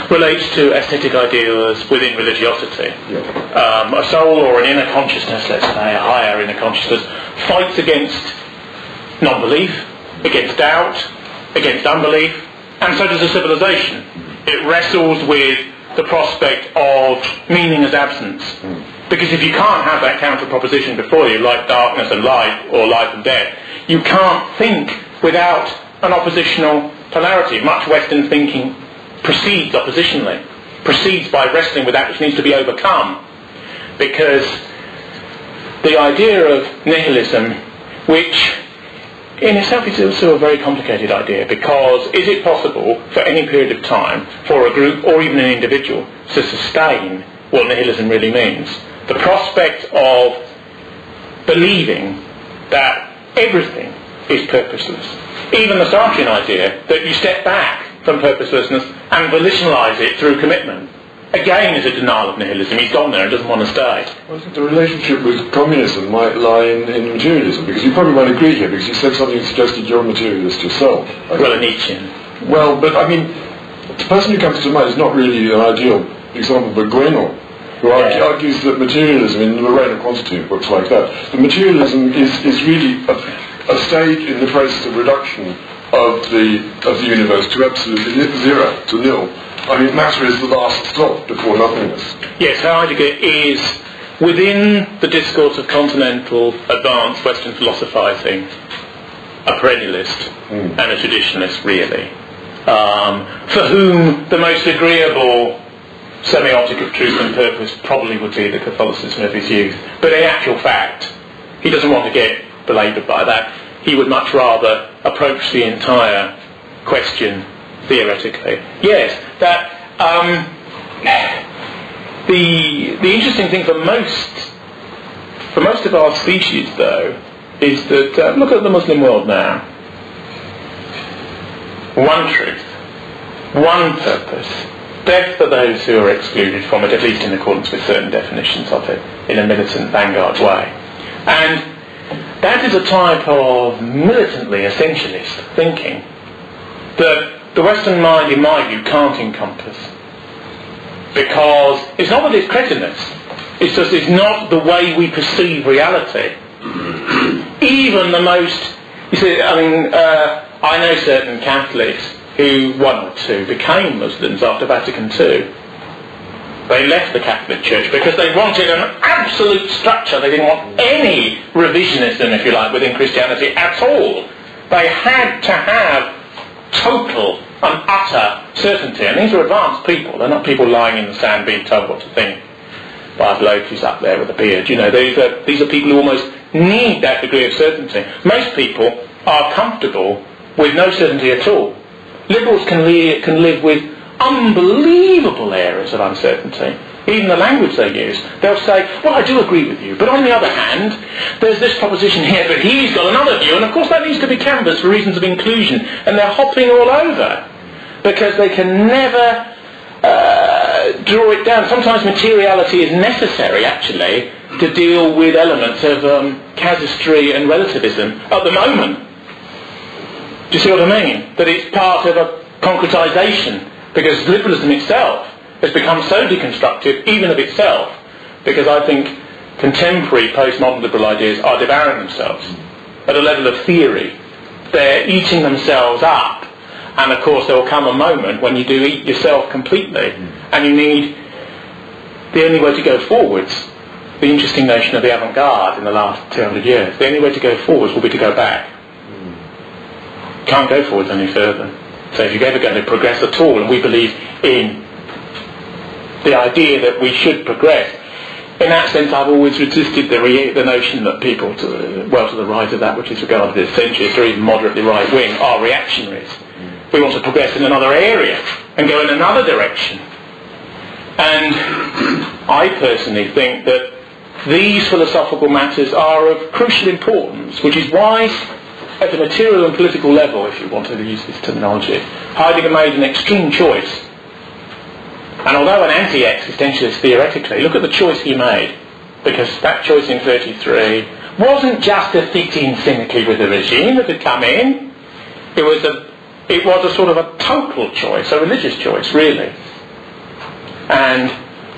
relates to aesthetic ideals within religiosity. Yeah. A soul or an inner consciousness, let's say, a higher inner consciousness, fights against non-belief, against doubt, against unbelief, and so does a civilization. It wrestles with the prospect of meaning as absence. Because if you can't have that counter proposition before you, like darkness and light, or life and death, you can't think without an oppositional polarity. Much Western thinking proceeds oppositionally, proceeds by wrestling with that which needs to be overcome. Because the idea of nihilism, which in itself is also a very complicated idea, because is it possible for any period of time for a group or even an individual to sustain what nihilism really means? The prospect of believing that everything is purposeless. Even the Sartrean idea that you step back from purposelessness and volitionalise it through commitment, again is a denial of nihilism. He's gone there and doesn't want to stay. Well, I think the relationship with communism might lie in materialism, because you probably won't agree here, because you said something that suggested you're a materialist yourself. Well, a Nietzschean. Well, but I mean, the person who comes to mind is not really an ideal example, but Grenell, who argues that materialism, in the reign of quantity and books like that, the materialism is really a stage in the process of reduction of the universe to absolutely zero, to nil. I mean, matter is the last stop before nothingness. Yes, Heidegger is, within the discourse of continental advanced Western philosophising, a perennialist and a traditionalist, really, for whom the most agreeable semiotic of truth and purpose probably would be the Catholicism of his youth. But in actual fact, he doesn't want to get belaboured by that. He would much rather approach the entire question theoretically. Yes, that the interesting thing for most of our species, though, is that look at the Muslim world now. One truth, one purpose. Death for those who are excluded from it, at least in accordance with certain definitions of it, in a militant vanguard way. And that is a type of militantly essentialist thinking that the Western mind, in my view, can't encompass. Because it's not that it's cretinous, it's just it's not the way we perceive reality. Even the most, you see, I mean, I know certain Catholics who, one or two, became Muslims after Vatican II. They left the Catholic Church because they wanted an absolute structure. They didn't want any revisionism, if you like, within Christianity at all. They had to have total and utter certainty. And these are advanced people. They're not people lying in the sand being told what to think by a bloke who's up there with a beard. You know, these are people who almost need that degree of certainty. Most people are comfortable with no certainty at all. Liberals can live with unbelievable areas of uncertainty. Even the language they use. They'll say, well, I do agree with you, but on the other hand, there's this proposition here, but he's got another view, and of course that needs to be canvassed for reasons of inclusion. And they're hopping all over because they can never draw it down. Sometimes materiality is necessary, actually, to deal with elements of casuistry and relativism at the moment. Do you see what I mean? That it's part of a concretisation, because liberalism itself has become so deconstructive, even of itself, because I think contemporary postmodern liberal ideas are devouring themselves at a level of theory. They're eating themselves up, and of course there will come a moment when you do eat yourself completely, and you need the only way to go forwards. The interesting notion of the avant-garde in the last 200 years, the only way to go forwards will be to go back. Can't go forwards any further. So if you're ever going to progress at all, and we believe in the idea that we should progress, in that sense I've always resisted the notion that people to the right of that which is regarded as centrist or even moderately right-wing are reactionaries. We want to progress in another area and go in another direction. And I personally think that these philosophical matters are of crucial importance, which is why at the material and political level, if you want to use this terminology, Heidegger made an extreme choice. And although an anti-existentialist theoretically, look at the choice he made, because that choice in 1933 wasn't just to fit in cynically with the regime that had come in. It was a sort of a total choice, a religious choice, really. And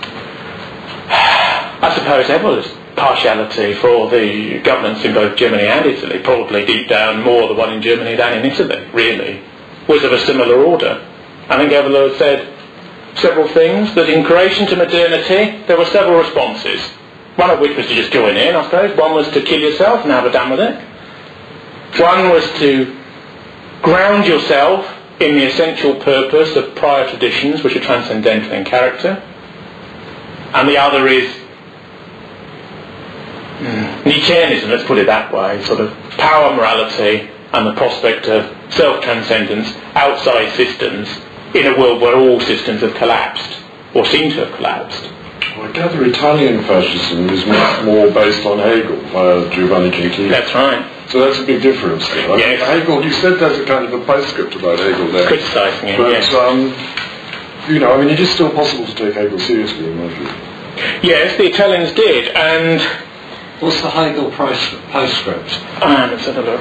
I suppose there was partiality for the governments in both Germany and Italy, probably deep down more the one in Germany than in Italy, really, was of a similar order. I think Evola said several things, that in creation to modernity there were several responses, one of which was to just join in, I suppose. One was to kill yourself and have a done with it. One was to ground yourself in the essential purpose of prior traditions which are transcendental in character. And the other is Nietzscheanism, let's put it that way, sort of power, morality, and the prospect of self-transcendence outside systems in a world where all systems have collapsed, or seem to have collapsed. Well, I gather Italian fascism is much more based on Hegel, Giovanni Gentili. That's right. So that's a big difference there. Yes. Hegel, you said there's a kind of a postscript about Hegel there. Criticising him, but, yes. You know, I mean, it is still possible to take Hegel seriously, in my view. Yes, the Italians did, and... What's the Hegel postscript? Let's have a look.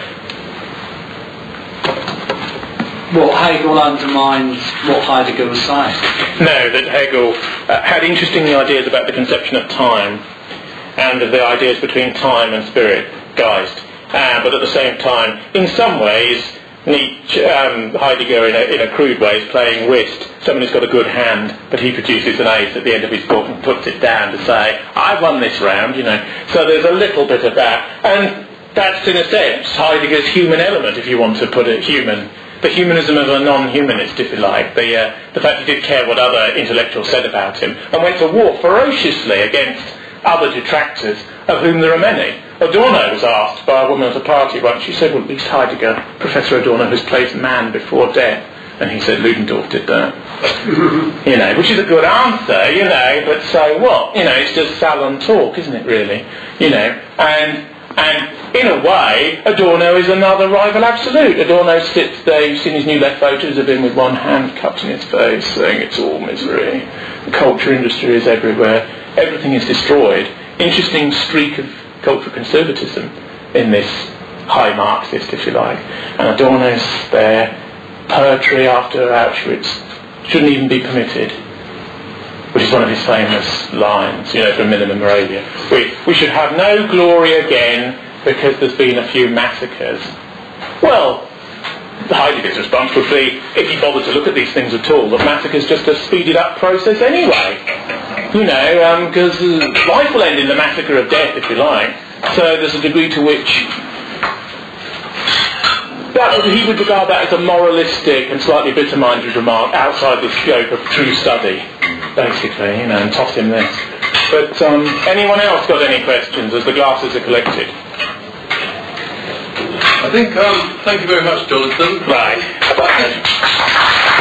Well, Hegel undermines what Heidegger was saying. No, that Hegel had interesting ideas about the conception of time and of the ideas between time and spirit, Geist. But at the same time, in some ways, Nietzsche, Heidegger in a crude way is playing whist. Someone who's got a good hand, but he produces an ace at the end of his book and puts it down to say, I've won this round, you know. So there's a little bit of that. And that's, in a sense, Heidegger's human element, if you want to put it human. The humanism of a non-humanist, if you like. The fact he did care what other intellectuals said about him, and went to war ferociously against other detractors, of whom there are many. Adorno was asked by a woman at a party once, she said, well, at least Heidegger, Professor Adorno, has placed man before death. And he said, Ludendorff did that. You know, which is a good answer, you know, but so what? You know, it's just salon talk, isn't it, really? You know, and in a way, Adorno is another rival absolute. Adorno sits there, you've seen his new left photos of him with one hand cupped in his face, saying it's all misery. The culture industry is everywhere. Everything is destroyed. Interesting streak of cultural conservatism in this high Marxist, if you like. And Adorno's there, poetry after Auschwitz shouldn't even be permitted, which is one of his famous lines, you know, from Minimum Moravia. We should have no glory again because there's been a few massacres. Well, Heidegger's response would be, if you bother to look at these things at all, that massacre's just a speeded up process anyway. You know, because life will end in the massacre of death, if you like. So there's a degree to which he would regard that as a moralistic and slightly bitter-minded remark outside the scope of true study, basically, you know, and toss him this. But anyone else got any questions as the glasses are collected? I think, thank you very much, Jonathan. Right.